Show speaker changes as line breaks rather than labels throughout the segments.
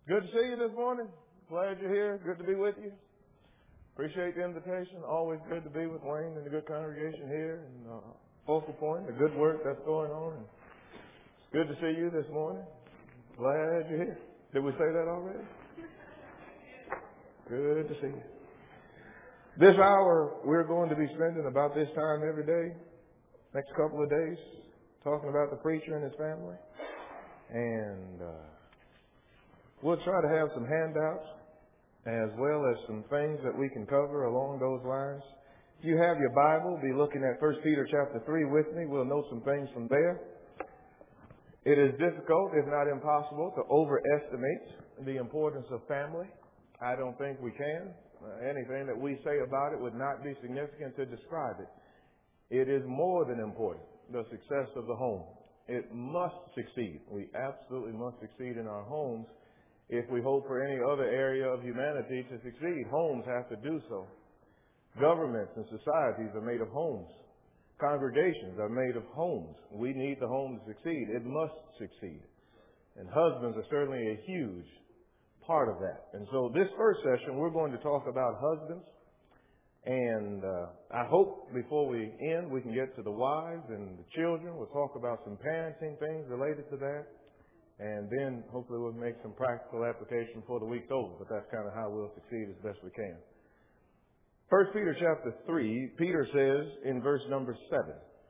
Good to see you this morning. Glad you're here. Good to be with you. Appreciate the invitation. Always good to be with Wayne and the good congregation here and Focal Point, the good work that's going on. And it's good to see you this morning. Glad you're here. Did we say that already? Good to see you. This hour we're going to be spending about this time every day, next couple of days, talking about the preacher and his family. And we'll try to have some handouts as well as some things that we can cover along those lines. If you have your Bible, be looking at 1 Peter chapter 3 with me. We'll know some things from there. It is difficult, if not impossible, to overestimate the importance of family. I don't think we can. Anything that we say about it would not be significant to describe it. It is more than important, the success of the home. It must succeed. We absolutely must succeed in our homes if we hope for any other area of humanity to succeed. Homes have to do so. Governments and societies are made of homes. Congregations are made of homes. We need the home to succeed. It must succeed. And husbands are certainly a huge part of that. And so this first session, we're going to talk about husbands. And I hope before we end, we can get to the wives and the children. We'll talk about some parenting things related to that. And then hopefully we'll make some practical application before the week's over. But that's kind of how we'll succeed as best we can. 1 Peter chapter 3, Peter says in verse number 7,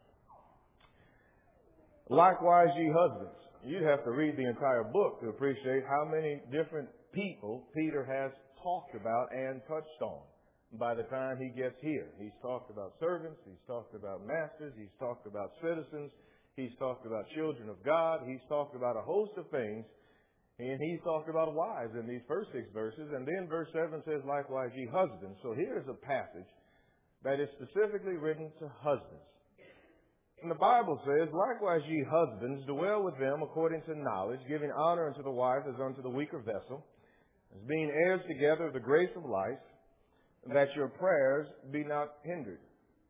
"Likewise, ye husbands." You'd have to read the entire book to appreciate how many different people Peter has talked about and touched on by the time he gets here. He's talked about servants, he's talked about masters, he's talked about citizens, he's talked about children of God, he's talked about a host of things, and he's talked about wives in these first 6 verses. And then verse 7 says, "Likewise, ye husbands." So here's a passage that is specifically written to husbands. And the Bible says, "Likewise, ye husbands, dwell with them according to knowledge, giving honor unto the wife as unto the weaker vessel, as being heirs together of the grace of life, that your prayers be not hindered."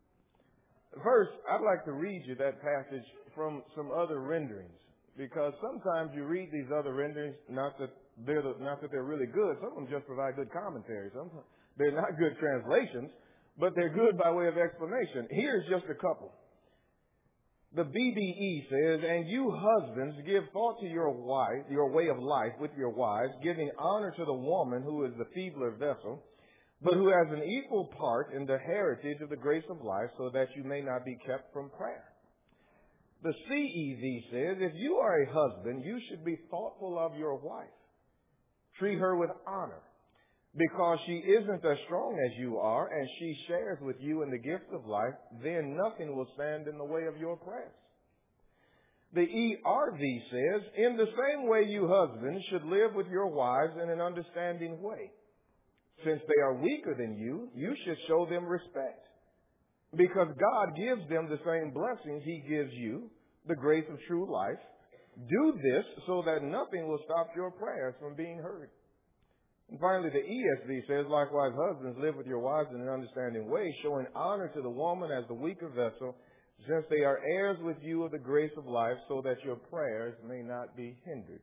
First, I'd like to read you that passage from some other renderings, because sometimes you read these other renderings, not that they're really good. Some of them just provide good commentary. Sometimes they're not good translations, but they're good by way of explanation. Here's just a couple. The BBE says, "And you husbands give thought to your wife, your way of life with your wives, giving honor to the woman who is the feebler vessel, but who has an equal part in the heritage of the grace of life, so that you may not be kept from prayer." The CEV says, "If you are a husband, you should be thoughtful of your wife. Treat her with honor, because she isn't as strong as you are, and she shares with you in the gift of life. Then nothing will stand in the way of your prayers." The ERV says, "In the same way you husbands should live with your wives in an understanding way. Since they are weaker than you, you should show them respect, because God gives them the same blessings He gives you, the grace of true life. Do this so that nothing will stop your prayers from being heard." And finally, the ESV says, "Likewise, husbands, live with your wives in an understanding way, showing honor to the woman as the weaker vessel, since they are heirs with you of the grace of life, so that your prayers may not be hindered."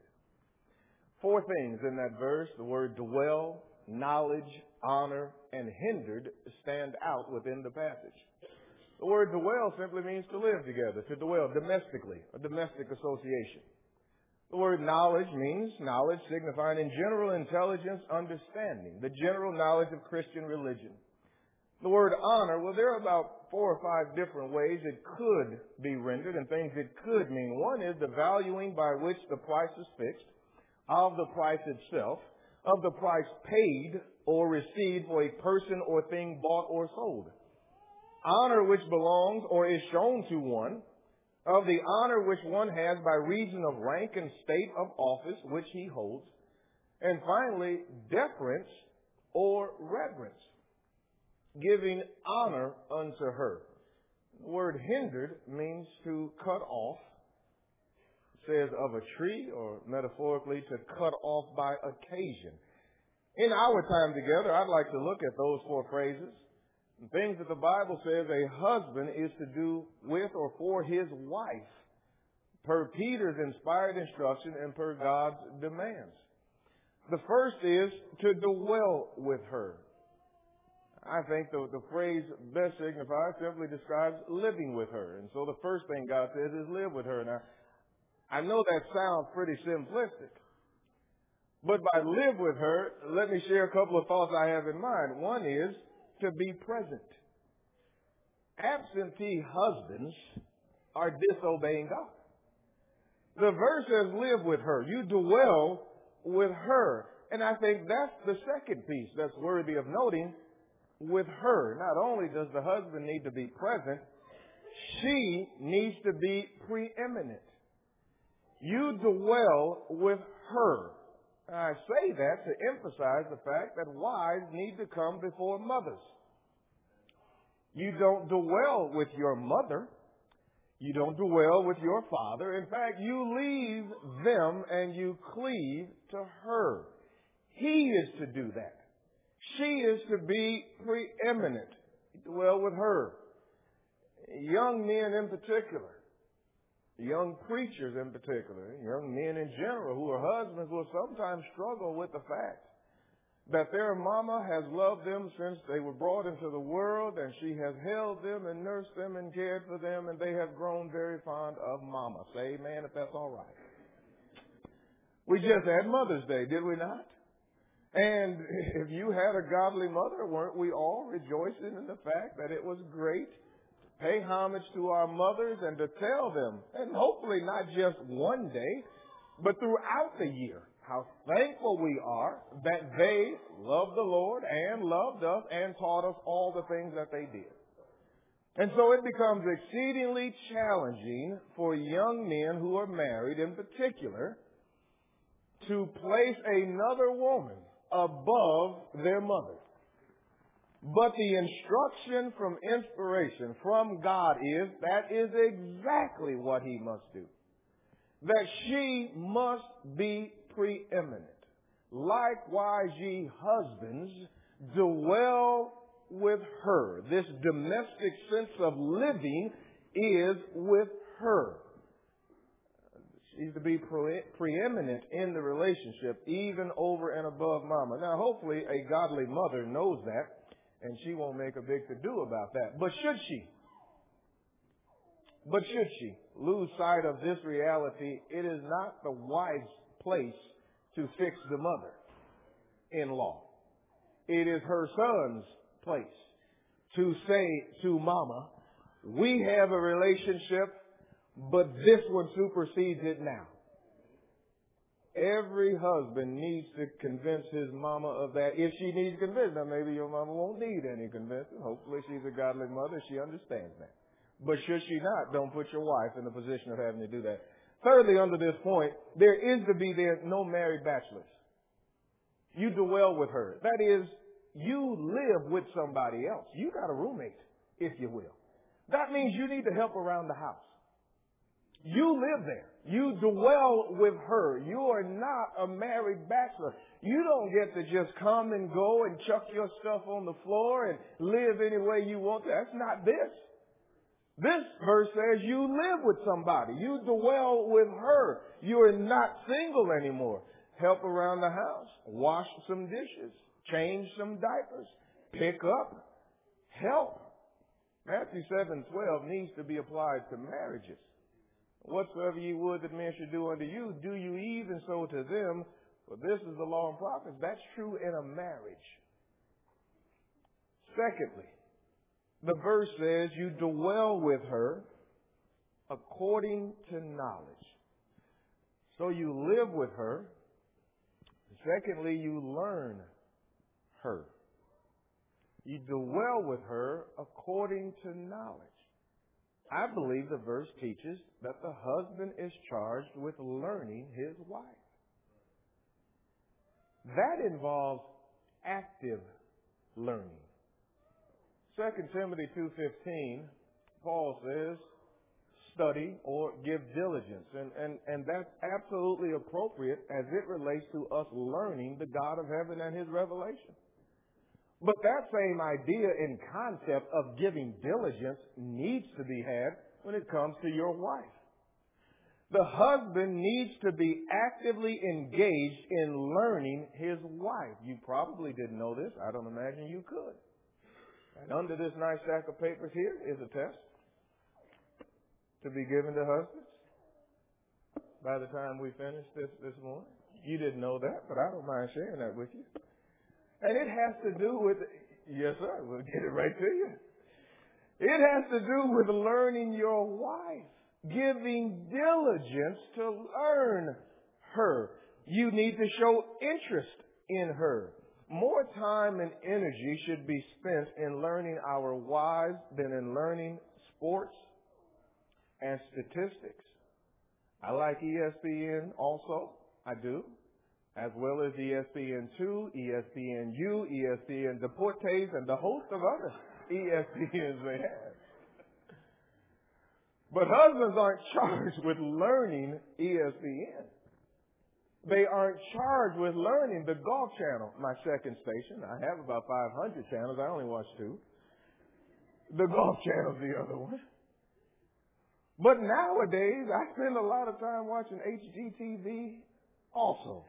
4 things in that verse. The word dwell, knowledge, honor, and hindered stand out within the passage. The word dwell simply means to live together, to dwell domestically, a domestic association. The word knowledge means knowledge signifying in general intelligence, understanding, the general knowledge of Christian religion. The word honor, well, there are about 4 or 5 different ways it could be rendered and things it could mean. One is the valuing by which the price is fixed, of the price itself, of the price paid or received for a person or thing bought or sold. Honor which belongs or is shown to one, of the honor which one has by reason of rank and state of office which he holds. And finally, deference or reverence, giving honor unto her. The word hindered means to cut off. It says of a tree, or metaphorically to cut off by occasion. In our time together, I'd like to look at those 4 phrases. Things that the Bible says a husband is to do with or for his wife, per Peter's inspired instruction and per God's demands. The first is to dwell with her. I think the phrase best signifies simply describes living with her. And so the first thing God says is live with her. Now, I know that sounds pretty simplistic. But by live with her, let me share a couple of thoughts I have in mind. One is to be present. Absentee husbands are disobeying God. The verse says live with her. You dwell with her. And I think that's the second piece that's worthy of noting. With her. Not only does the husband need to be present, she needs to be preeminent. You dwell with her. I say that to emphasize the fact that wives need to come before mothers. You don't dwell with your mother. You don't dwell with your father. In fact, you leave them and you cleave to her. He is to do that. She is to be preeminent. Dwell with her. Young men in particular, young preachers in particular, young men in general who are husbands will sometimes struggle with the fact that their mama has loved them since they were brought into the world, and she has held them and nursed them and cared for them, and they have grown very fond of mama. Say amen if that's all right. We just had Mother's Day, did we not? And if you had a godly mother, weren't we all rejoicing in the fact that it was great to pay homage to our mothers and to tell them, and hopefully not just one day, but throughout the year, how thankful we are that they loved the Lord and loved us and taught us all the things that they did. And so it becomes exceedingly challenging for young men who are married in particular to place another woman above their mother. But the instruction from inspiration from God is that is exactly what he must do. That she must be preeminent. Likewise, ye husbands, dwell with her. This domestic sense of living is with her. She's to be preeminent in the relationship, even over and above mama. Now, hopefully, a godly mother knows that, and she won't make a big to-do about that. But should she lose sight of this reality, it is not the wife's place to fix the mother-in-law. It is her son's place to say to mama, we have a relationship, but this one supersedes it now. Every husband needs to convince his mama of that. If she needs convincing, now maybe your mama won't need any convincing. Hopefully she's a godly mother. She understands that. But should she not, don't put your wife in the position of having to do that. Thirdly, under this point, there is to be no married bachelors. You dwell with her. That is, you live with somebody else. You got a roommate, if you will. That means you need to help around the house. You live there. You dwell with her. You are not a married bachelor. You don't get to just come and go and chuck your stuff on the floor and live any way you want to. That's not this. This verse says you live with somebody. You dwell with her. You are not single anymore. Help around the house. Wash some dishes. Change some diapers. Pick up. Help. Matthew 7:12 needs to be applied to marriages. Whatsoever ye would that men should do unto you, do you even so to them. For this is the law and prophets. That's true in a marriage. Secondly, the verse says you dwell with her according to knowledge. So you live with her. Secondly, you learn her. You dwell with her according to knowledge. I believe the verse teaches that the husband is charged with learning his wife. That involves active learning. 2 Timothy 2:15, Paul says, study or give diligence. And that's absolutely appropriate as it relates to us learning the God of heaven and his revelation. But that same idea and concept of giving diligence needs to be had when it comes to your wife. The husband needs to be actively engaged in learning his wife. You probably didn't know this. I don't imagine you could. And under this nice stack of papers here is a test to be given to husbands by the time we finish this morning. You didn't know that, but I don't mind sharing that with you. And it has to do with, yes sir, we'll get it right to you. It has to do with learning your wife, giving diligence to learn her. You need to show interest in her. More time and energy should be spent in learning our wives than in learning sports and statistics. I like ESPN also. I do. As well as ESPN2, ESPNU, ESPN Deportes, and the host of other ESPNs they have. But husbands aren't charged with learning ESPN. They aren't charged with learning the Golf Channel, my second station. I have about 500 channels. I only watch 2. The Golf Channel's the other one. But nowadays, I spend a lot of time watching HGTV also.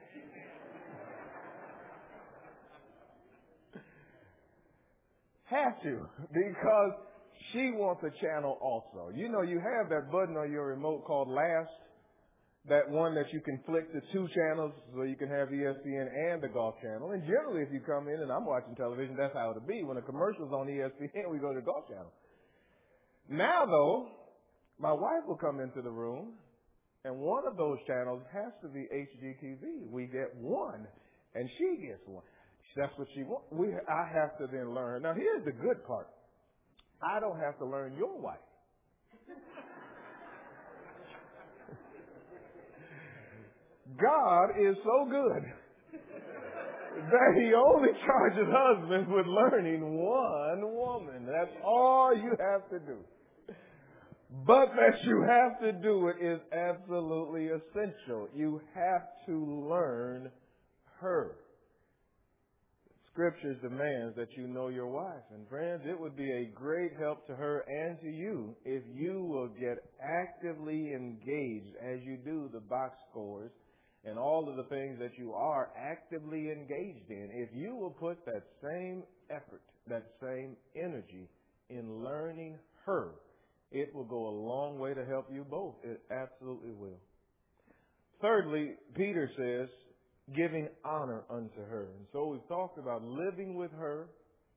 Have to, because she wants a channel also. You know, you have that button on your remote called Last, that one that you can flick to 2 channels so you can have ESPN and the Golf Channel. And generally, if you come in and I'm watching television, that's how it'll be. When a commercial's on ESPN, we go to the Golf Channel. Now, though, my wife will come into the room, and one of those channels has to be HGTV. We get one, and she gets one. That's what she wants. I have to then learn. Now, here's the good part. I don't have to learn your wife. God is so good that he only charges husbands with learning one woman. That's all you have to do. But that you have to do it is absolutely essential. You have to learn her. Scriptures demands that you know your wife. And friends, it would be a great help to her and to you if you will get actively engaged as you do the box scores and all of the things that you are actively engaged in. If you will put that same effort, that same energy in learning her, it will go a long way to help you both. It absolutely will. Thirdly, Peter says, giving honor unto her. And so we've talked about living with her.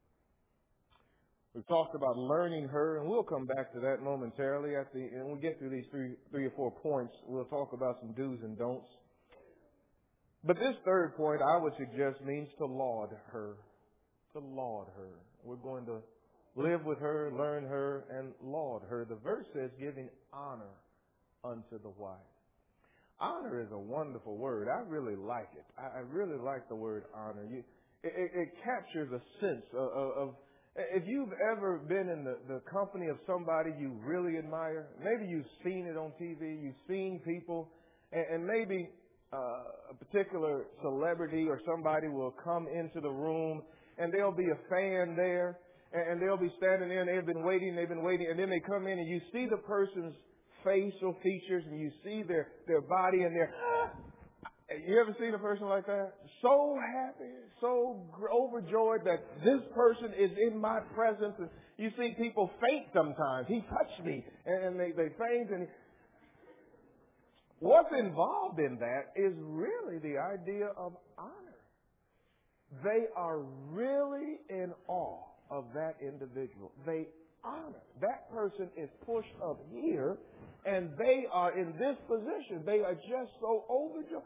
We've talked about learning her, and we'll come back to that momentarily. And when we get through these three or four points, we'll talk about some do's and don'ts. But this third point, I would suggest, means to laud her. To laud her. We're going to live with her, learn her, and laud her. The verse says, giving honor unto the wife. Honor is a wonderful word. I really like it. I really like the word honor. It captures a sense of if you've ever been in the company of somebody you really admire, maybe you've seen it on TV, you've seen people, and maybe a particular celebrity or somebody will come into the room and there'll be a fan there and they'll be standing there and they've been waiting, and then they come in and you see the person's facial features and you see their body and their... You ever seen a person like that? So happy, so overjoyed that this person is in my presence. And you see people faint sometimes. He touched me. And they faint. And what's involved in that is really the idea of honor. They are really in awe of that individual. They honor. That person is pushed up here, and they are in this position. They are just so overjoyed.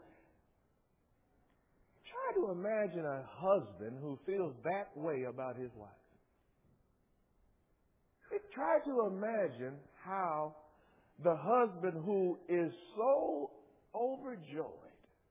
Try to imagine a husband who feels that way about his wife. Try to imagine how the husband who is so overjoyed,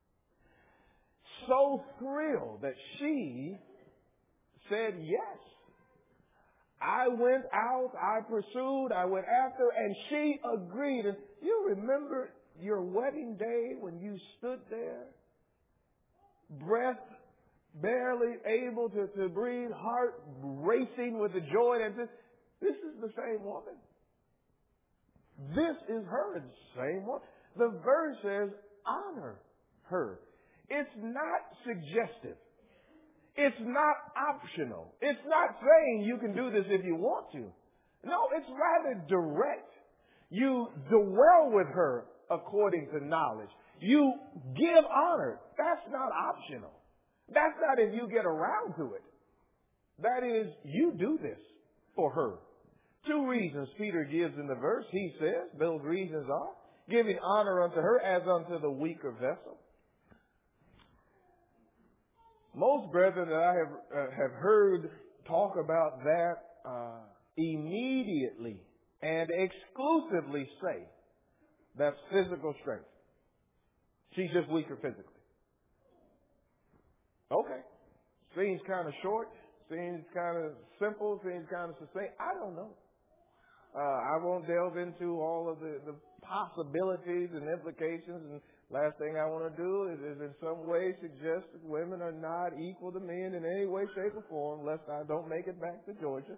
so thrilled that she said yes. I went out, I pursued, I went after, and she agreed. And you remember your wedding day when you stood there, breath barely able to breathe, heart racing with the joy. And this is the same woman. This is her, the same one. The verse says, honor her. It's not suggestive. It's not optional. It's not saying you can do this if you want to. No, it's rather direct. You dwell with her according to knowledge. You give honor. That's not optional. That's not if you get around to it. That is, you do this for her. Two reasons Peter gives in the verse. He says those reasons are giving honor unto her as unto the weaker vessel. Most brethren that I have heard talk about that immediately and exclusively say that's physical strength. She's just weaker physically. Okay. Seems kind of short. Seems kind of simple. Seems kind of succinct. I don't know. I won't delve into all of the possibilities and implications. And last thing I want to do is in some way suggest that women are not equal to men in any way, shape, or form, lest I don't make it back to Georgia.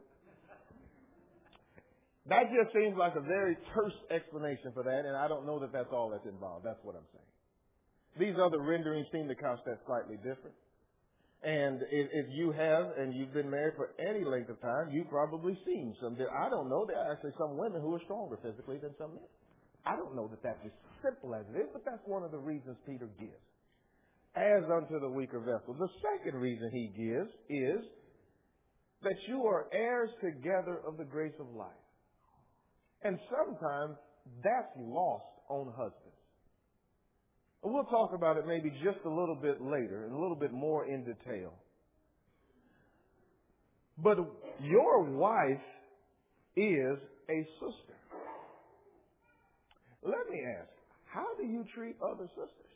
That just seems like a very terse explanation for that, and I don't know that that's all that's involved. That's what I'm saying. These other renderings seem to couch that slightly different. And if you have, and you've been married for any length of time, you've probably seen some. I don't know. There are actually some women who are stronger physically than some men. I don't know that that's as simple as it is, but that's one of the reasons Peter gives. As unto the weaker vessel. The second reason he gives is that you are heirs together of the grace of life. And sometimes that's lost on husbands. We'll talk about it maybe just a little bit later and a little bit more in detail. But your wife is a sister. Let me ask, how do you treat other sisters?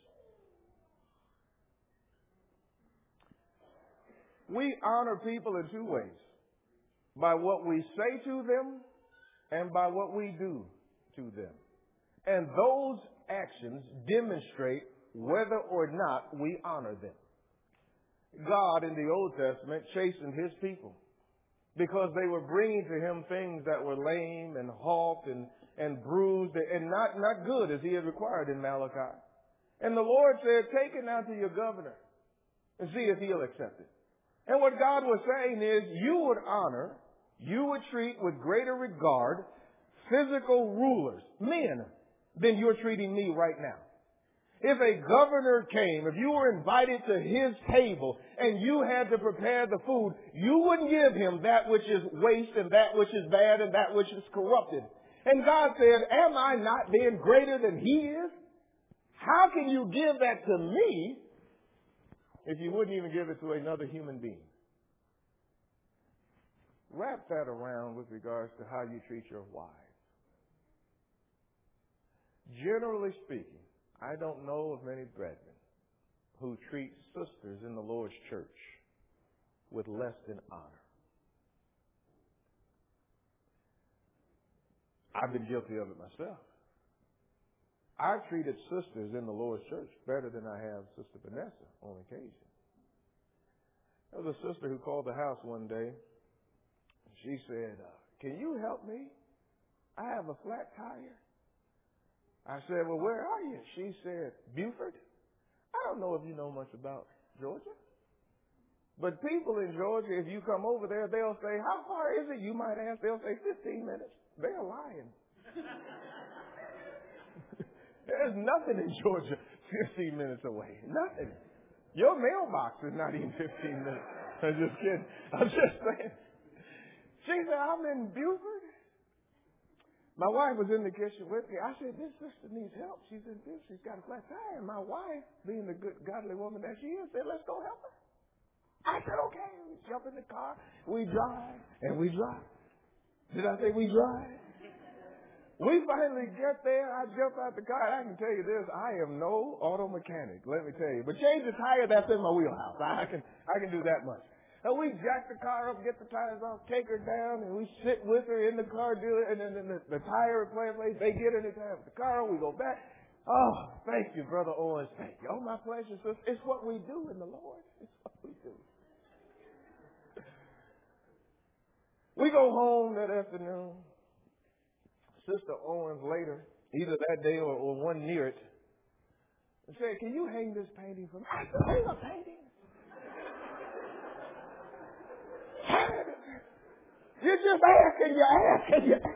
We honor people in two ways. By what we say to them and by what we do to them. And those actions demonstrate whether or not we honor them. God in the Old Testament chastened his people because they were bringing to him things that were lame and halt and bruised and not good as he had required in Malachi. And the Lord said, take it now to your governor and see if he'll accept it. And what God was saying is you would honor, you would treat with greater regard physical rulers, men, than you're treating me right now. If a governor came, if you were invited to his table and you had to prepare the food, you wouldn't give him that which is waste and that which is bad and that which is corrupted. And God said, am I not then greater than he is? How can you give that to me if you wouldn't even give it to another human being? Wrap that around with regards to how you treat your wives. Generally speaking, I don't know of many brethren who treat sisters in the Lord's church with less than honor. I've been guilty of it myself. I've treated sisters in the Lord's church better than I have Sister Vanessa on occasion. There was a sister who called the house one day. She said, can you help me? I have a flat tire. I said, well, where are you? She said, Buford. I don't know if you know much about Georgia. But people in Georgia, if you come over there, they'll say, how far is it? You might ask. They'll say 15 minutes. They're lying. There's nothing in Georgia 15 minutes away. Nothing. Your mailbox is not even 15 minutes. I'm just kidding. I'm just saying. She said, I'm in Buford. My wife was in the kitchen with me. I said, this sister needs help. She's in Buford. She's got a flat tire. And my wife, being the good, godly woman that she is, said, let's go help her. I said, okay. We jump in the car. We drive. And we drive. Did I say we drive? We finally get there. I jump out the car. I can tell you this. I am no auto mechanic, let me tell you. But change the tire, that's in my wheelhouse. I can do that much. And we jack the car up, get the tires off, take her down, and we sit with her in the car, and then the tire repair place, they get in the car with the car, we go back. Oh, thank you, Brother Owens. Thank you. Oh, my pleasure, sister. It's what we do in the Lord. It's what we do. We go home that afternoon. Sister Owens later either that day or one near it, and said, "Can you hang this painting for me?" I said, "Hang a painting? You're just asking, you're asking.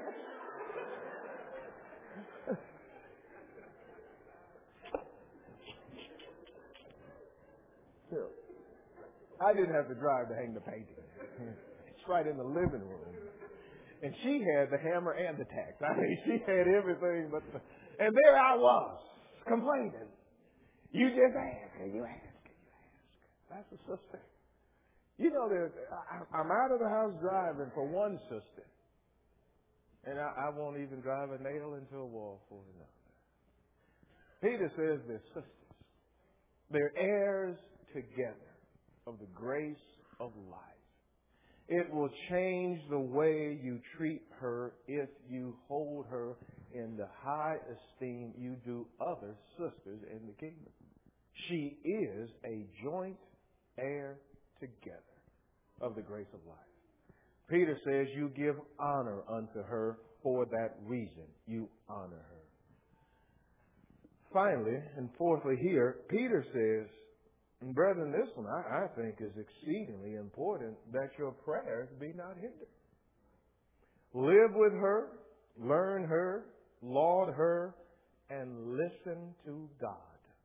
I didn't have to drive to hang the painting. It's right in the living room. And she had the hammer and the tacks. I mean, she had everything but and there I was, complaining. You just ask, and you ask, and you ask. That's a sister. You know, I'm out of the house driving for one sister. And I won't even drive a nail into a wall for another. Peter says they're sisters. They're heirs together of the grace of life. It will change the way you treat her if you hold her in the high esteem you do other sisters in the kingdom. She is a joint heir together of the grace of life. Peter says you give honor unto her for that reason. You honor her. Finally, and fourthly here, Peter says, and brethren, this one I think is exceedingly important, that your prayers be not hindered. Live with her, learn her, laud her, and listen to God.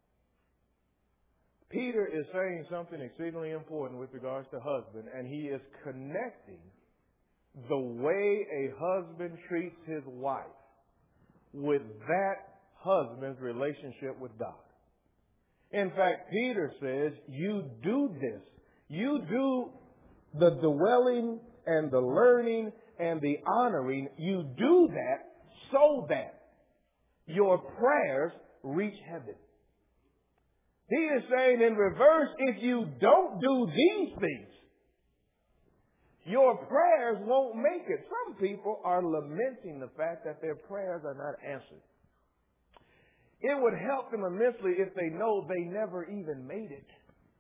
Peter is saying something exceedingly important with regards to husband, and he is connecting the way a husband treats his wife with that husband's relationship with God. In fact, Peter says, you do this. You do the dwelling and the learning and the honoring. You do that so that your prayers reach heaven. He is saying in reverse, if you don't do these things, your prayers won't make it. Some people are lamenting the fact that their prayers are not answered. It would help them immensely if they know they never even made it.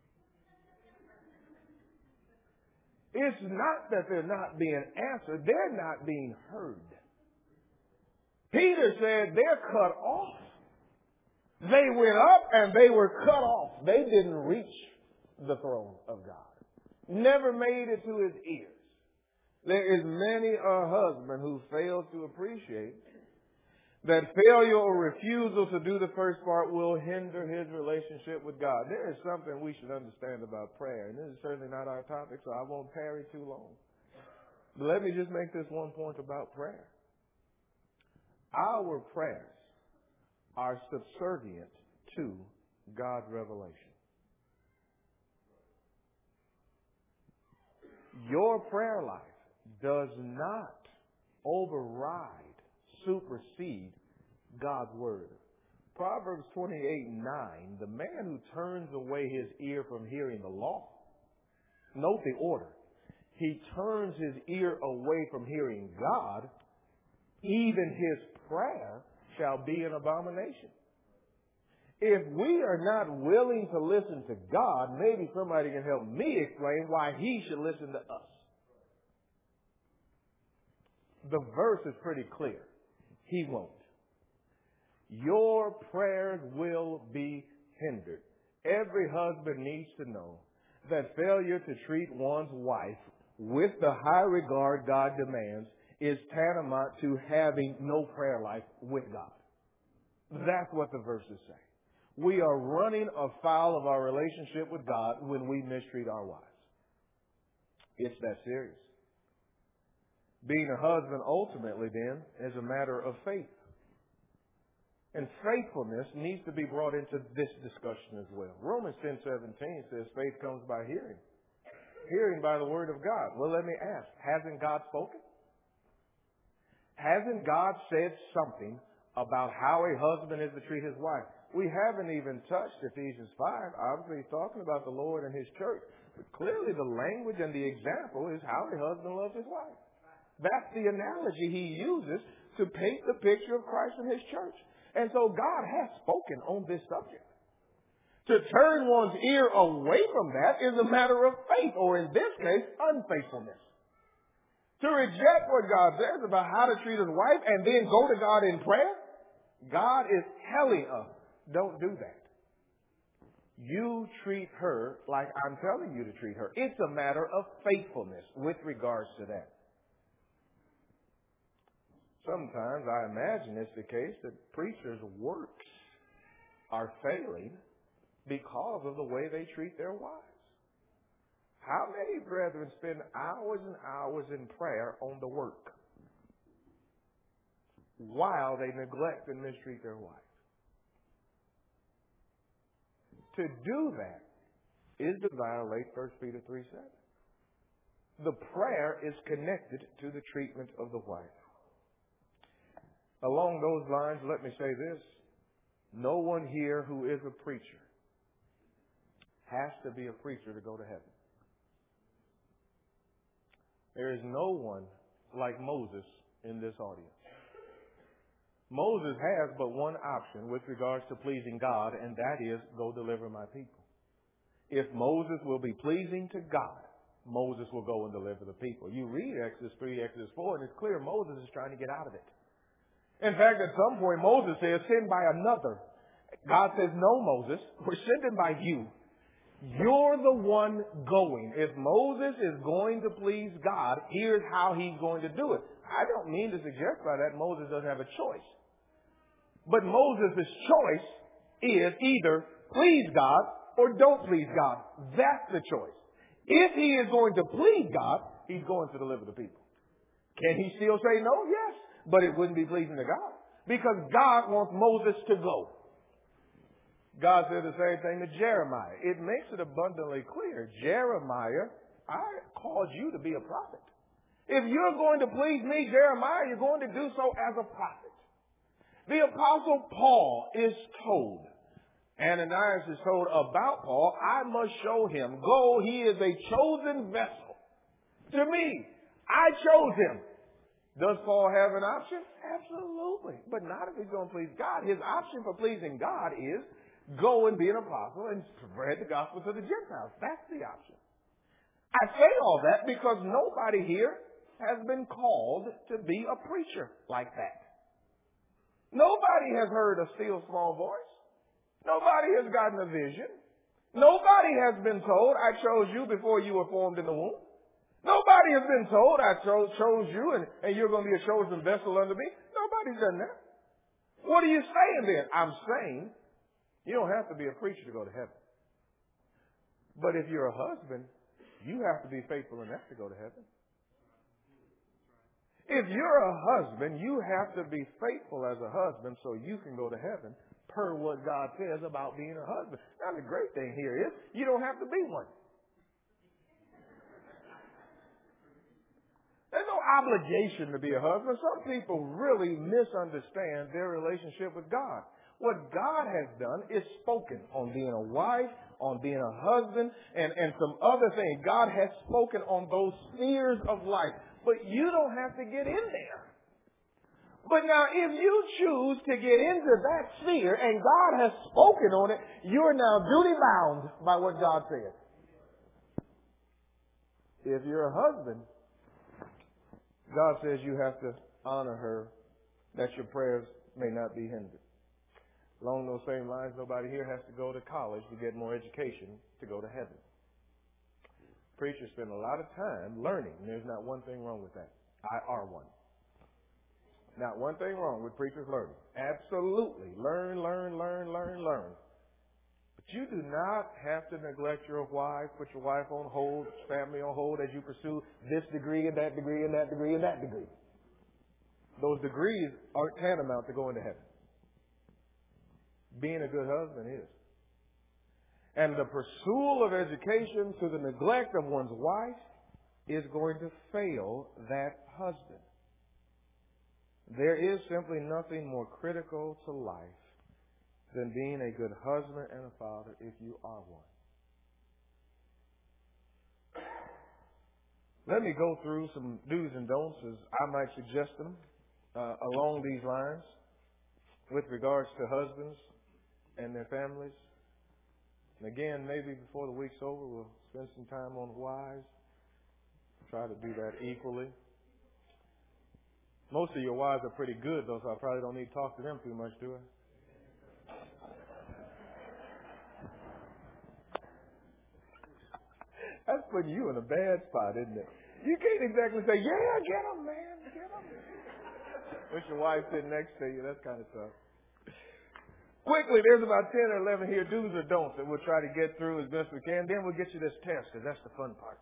It's not that they're not being answered. They're not being heard. Peter said they're cut off. They went up and they were cut off. They didn't reach the throne of God. Never made it to his ears. There is many a husband who fails to appreciate that failure or refusal to do the first part will hinder his relationship with God. There is something we should understand about prayer, and this is certainly not our topic, so I won't tarry too long. But let me just make this one point about prayer. Our prayers are subservient to God's revelation. Your prayer life does not override, supersede God's word. Proverbs 28:9, the man who turns away his ear from hearing the law, note the order, he turns his ear away from hearing God, even his prayer shall be an abomination. If we are not willing to listen to God, maybe somebody can help me explain why he should listen to us. The verse is pretty clear. He won't. Your prayers will be hindered. Every husband needs to know that failure to treat one's wife with the high regard God demands is tantamount to having no prayer life with God. That's what the verses say. We are running afoul of our relationship with God when we mistreat our wives. It's that serious. Being a husband ultimately then is a matter of faith. And faithfulness needs to be brought into this discussion as well. Romans 10:17 says faith comes by hearing. Hearing by the word of God. Well, let me ask, hasn't God spoken? Hasn't God said something about how a husband is to treat his wife? We haven't even touched Ephesians 5. Obviously, he's talking about the Lord and his church. But clearly the language and the example is how a husband loves his wife. That's the analogy he uses to paint the picture of Christ and his church. And so God has spoken on this subject. To turn one's ear away from that is a matter of faith, or in this case, unfaithfulness. To reject what God says about how to treat his wife and then go to God in prayer, God is telling us, don't do that. You treat her like I'm telling you to treat her. It's a matter of faithfulness with regards to that. Sometimes I imagine it's the case that preachers' works are failing because of the way they treat their wives. How many brethren spend hours and hours in prayer on the work while they neglect and mistreat their wife? To do that is to violate 1 Peter 3:7. The prayer is connected to the treatment of the wife. Along those lines, let me say this. No one here who is a preacher has to be a preacher to go to heaven. There is no one like Moses in this audience. Moses has but one option with regards to pleasing God, and that is, go deliver my people. If Moses will be pleasing to God, Moses will go and deliver the people. You read Exodus 3, Exodus 4, and it's clear Moses is trying to get out of it. In fact, at some point, Moses says, send by another. God says, no, Moses, we're sending by you. You're the one going. If Moses is going to please God, here's how he's going to do it. I don't mean to suggest by that Moses doesn't have a choice. But Moses' choice is either please God or don't please God. That's the choice. If he is going to please God, he's going to deliver the people. Can he still say no? Yes. But it wouldn't be pleasing to God. Because God wants Moses to go. God said the same thing to Jeremiah. It makes it abundantly clear. Jeremiah, I called you to be a prophet. If you're going to please me, Jeremiah, you're going to do so as a prophet. The Apostle Paul is told, Ananias is told about Paul, I must show him. Go, he is a chosen vessel. To me, I chose him. Does Paul have an option? Absolutely. But not if he's going to please God. His option for pleasing God is go and be an apostle and spread the gospel to the Gentiles. That's the option. I say all that because nobody here has been called to be a preacher like that. Nobody has heard a still small voice. Nobody has gotten a vision. Nobody has been told, I chose you before you were formed in the womb. Nobody has been told, I chose you and you're going to be a chosen vessel under me. Nobody's done that. What are you saying then? I'm saying you don't have to be a preacher to go to heaven. But if you're a husband, you have to be faithful enough to go to heaven. If you're a husband, you have to be faithful as a husband so you can go to heaven per what God says about being a husband. Now, the great thing here is you don't have to be one. There's no obligation to be a husband. Some people really misunderstand their relationship with God. What God has done is spoken on being a wife, on being a husband, and some other things. God has spoken on those spheres of life. But you don't have to get in there. But now, if you choose to get into that sphere and God has spoken on it, you're now duty bound by what God said. If you're a husband, God says you have to honor her, that your prayers may not be hindered. Along those same lines, nobody here has to go to college to get more education to go to heaven. Preachers spend a lot of time learning, and there's not one thing wrong with that. I are one. Not one thing wrong with preachers learning. Absolutely. Learn. But you do not have to neglect your wife, put your wife on hold, family on hold as you pursue this degree and that degree and that degree and that degree. Those degrees aren't tantamount to going to heaven. Being a good husband is. And the pursuit of education to the neglect of one's wife is going to fail that husband. There is simply nothing more critical to life than being a good husband and a father if you are one. Let me go through some do's and don'ts as I might suggest them along these lines with regards to husbands and their families. And again, maybe before the week's over, we'll spend some time on wives. Try to do that equally. Most of your wives are pretty good, though, so I probably don't need to talk to them too much, do I? That's putting you in a bad spot, isn't it? You can't exactly say, yeah, get them, man, get them. With your wife sitting next to you, that's kind of tough. Quickly, there's about 10 or 11 here, do's or don'ts, that we'll try to get through as best we can. Then we'll get you this test, because that's the fun part.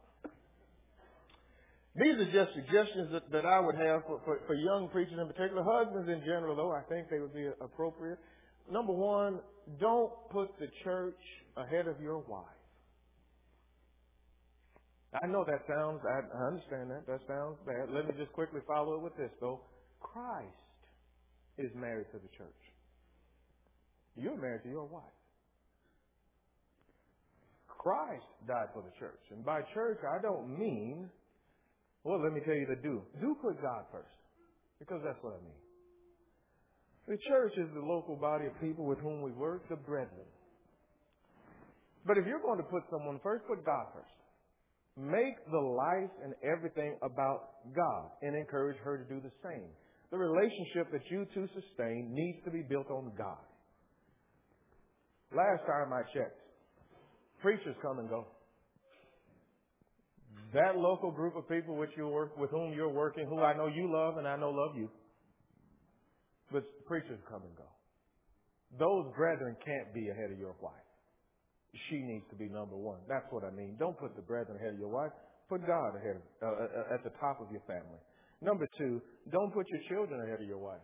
These are just suggestions that I would have for young preachers in particular. Husbands in general, though, I think they would be appropriate. Number one, don't put the church ahead of your wife. I know that sounds, I understand that. That sounds bad. Let me just quickly follow it with this, though. Christ is married to the church. You're married to your wife. Christ died for the church. And by church, I don't mean, well, let me tell you the do. Do put God first. Because that's what I mean. The church is the local body of people with whom we work, the brethren. But if you're going to put someone first, put God first. Make the life and everything about God and encourage her to do the same. The relationship that you two sustain needs to be built on God. Last time I checked, preachers come and go. That local group of people with whom you're working, who I know you love and I know love you, but preachers come and go. Those brethren can't be ahead of your wife. She needs to be number one. That's what I mean. Don't put the brethren ahead of your wife. Put God ahead at the top of your family. Number two, don't put your children ahead of your wife.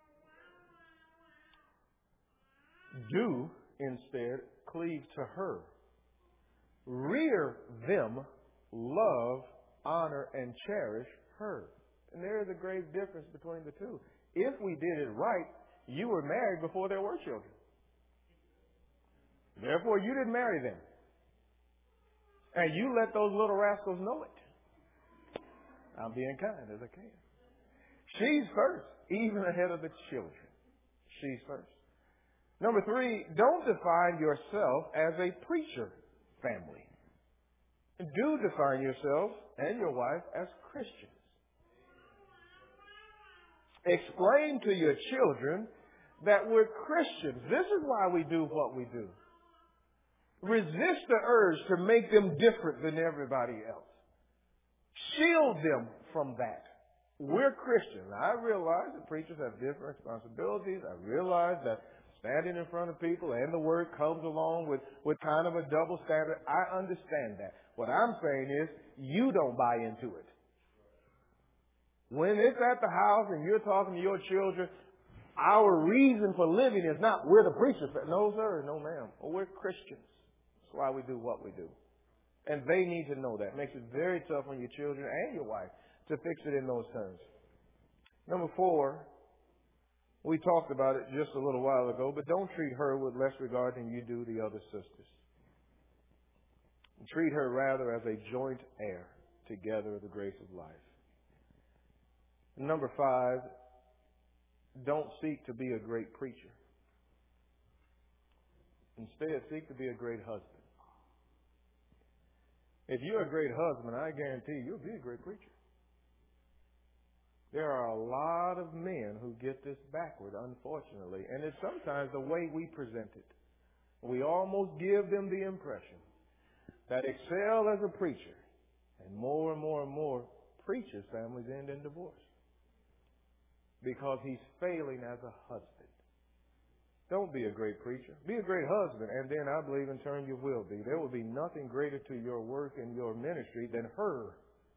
Do, instead, cleave to her. Rear them, love, honor, and cherish her. And there is a great difference between the two. If we did it right, you were married before there were children. Therefore, you didn't marry them. And you let those little rascals know it. I'm being kind as I can. She's first, even ahead of the children. She's first. Number three, don't define yourself as a preacher family. Do define yourself and your wife as Christians. Explain to your children that we're Christians. This is why we do what we do. Resist the urge to make them different than everybody else. Shield them from that. We're Christians. I realize that preachers have different responsibilities. I realize that standing in front of people and the word comes along with kind of a double standard. I understand that. What I'm saying is, you don't buy into it. When it's at the house and you're talking to your children, our reason for living is not we're the preachers. No, sir. No, ma'am. Well, we're Christians. That's why we do what we do. And they need to know that. It makes it very tough on your children and your wife to fix it in those terms. Number four, we talked about it just a little while ago, but don't treat her with less regard than you do the other sisters. Treat her rather as a joint heir together of the grace of life. Number five, don't seek to be a great preacher. Instead, seek to be a great husband. If you're a great husband, I guarantee you'll be a great preacher. There are a lot of men who get this backward, unfortunately, and it's sometimes the way we present it. We almost give them the impression that excel as a preacher, and more and more preachers' families end in divorce because he's failing as a husband. Don't be a great preacher. Be a great husband, and then I believe in turn you will be. There will be nothing greater to your work and your ministry than her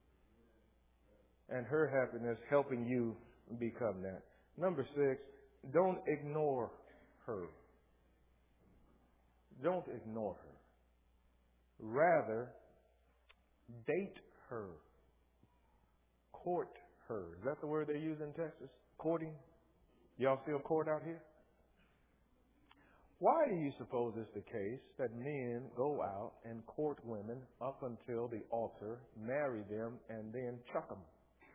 and her happiness helping you become that. Number six, don't ignore her. Don't ignore her. Rather, date her. Court her. Is that the word they use in Texas? Courting? Y'all still court out here? Why do you suppose it's the case that men go out and court women up until the altar, marry them, and then chuck them?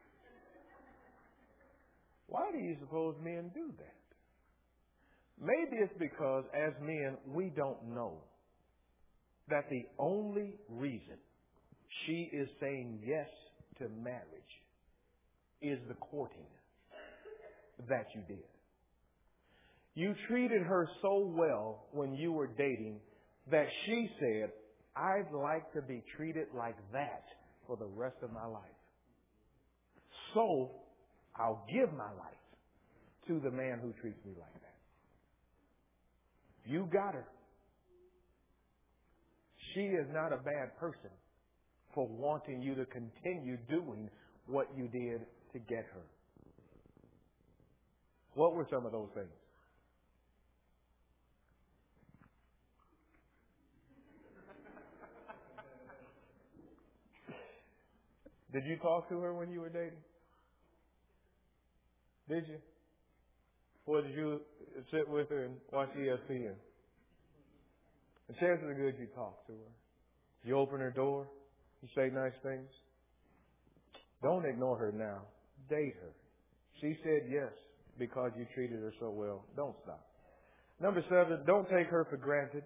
Why do you suppose men do that? Maybe it's because as men, we don't know that the only reason she is saying yes to marriage is the courting. that you did. You treated her so well when you were dating that she said, I'd like to be treated like that for the rest of my life. So I'll give my life to the man who treats me like that. You got her. She is not a bad person for wanting you to continue doing what you did to get her. What were some of those things? Did you talk to her when you were dating? Did you? Or did you sit with her and watch ESPN? The chances are good you talked to her. You open her door. You say nice things. Don't ignore her now. Date her. She said yes because you treated her so well. Don't stop. Number 7, don't take her for granted.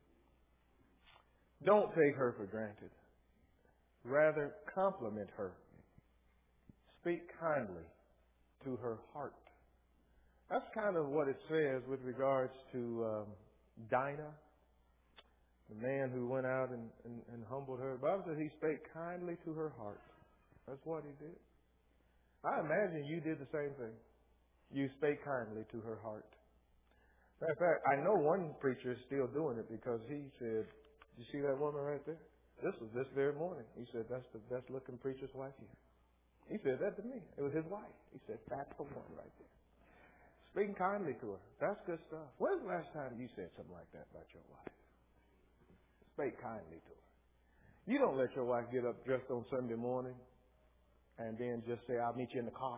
Don't take her for granted. Rather, compliment her. Speak kindly to her heart. That's kind of what it says with regards to Dinah, the man who went out and humbled her. The Bible says he spake kindly to her heart. That's what he did. I imagine you did the same thing. You spake kindly to her heart. Matter of fact, I know one preacher is still doing it because he said, you see that woman right there? This was this very morning. He said, that's the best looking preacher's wife here. He said that to me. It was his wife. He said, that's the one right there. Speaking kindly to her. That's good stuff. When's the last time you said something like that about your wife? Speak kindly to her. You don't let your wife get up dressed on Sunday morning and then just say, I'll meet you in the car.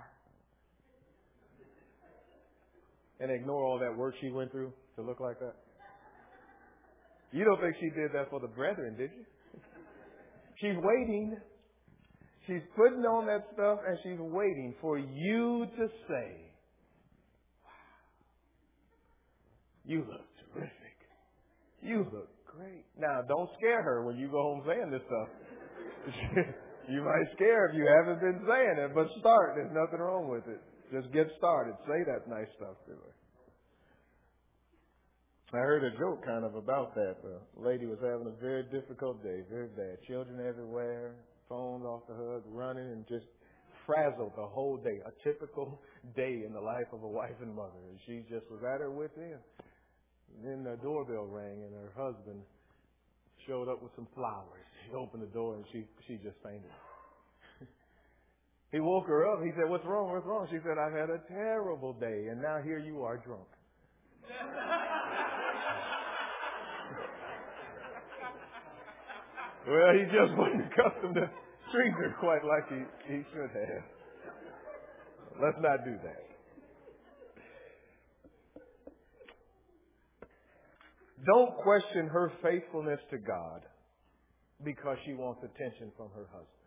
And ignore all that work she went through to look like that. You don't think she did that for the brethren, did you? She's waiting. She's putting on that stuff and she's waiting for you to say, wow, you look terrific. You look great. Now, don't scare her when you go home saying this stuff. You might scare her if you haven't been saying it, but start. There's nothing wrong with it. Just get started. Say that nice stuff to her. I heard a joke kind of about that. The lady was having a very difficult day, very bad. Children everywhere, phones off the hook, running, and just frazzled the whole day. A typical day in the life of a wife and mother. And she just was at her wit's end. Then the doorbell rang, and her husband showed up with some flowers. She opened the door, and she just fainted. He woke her up. He said, what's wrong? What's wrong? She said, I've had a terrible day, and now here you are drunk. Well, he just wasn't accustomed to treat her quite like he should have. Let's not do that. Don't question her faithfulness to God because she wants attention from her husband.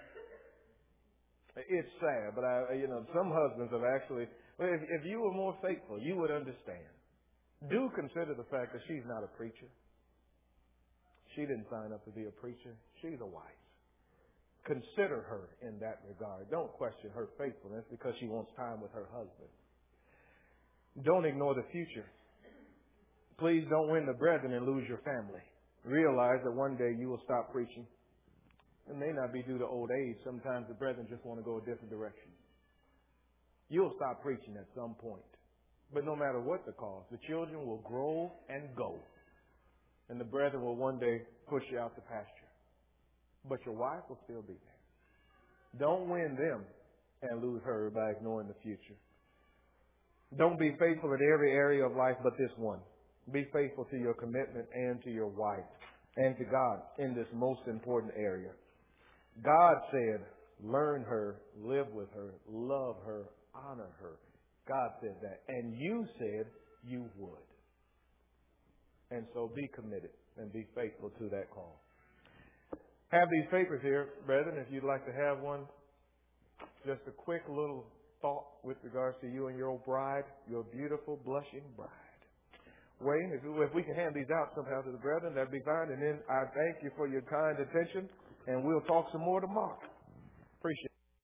It's sad, but some husbands have actually, if you were more faithful, you would understand. Do consider the fact that she's not a preacher. She didn't sign up to be a preacher. She's a wife. Consider her in that regard. Don't question her faithfulness because she wants time with her husband. Don't ignore the future. Please don't win the brethren and lose your family. Realize that one day you will stop preaching. It may not be due to old age. Sometimes the brethren just want to go a different direction. You'll stop preaching at some point. But no matter what the cause, the children will grow and go. And the brethren will one day push you out to pasture. But your wife will still be there. Don't win them and lose her by ignoring the future. Don't be faithful in every area of life but this one. Be faithful to your commitment and to your wife and to God in this most important area. God said, learn her, live with her, love her, honor her. God said that. And you said you would. And so be committed and be faithful to that call. Have these papers here, brethren, if you'd like to have one. Just a quick little thought with regards to you and your bride, your beautiful, blushing bride. Wayne, if we can hand these out somehow to the brethren, that'd be fine. And then I thank you for your kind attention, and we'll talk some more tomorrow.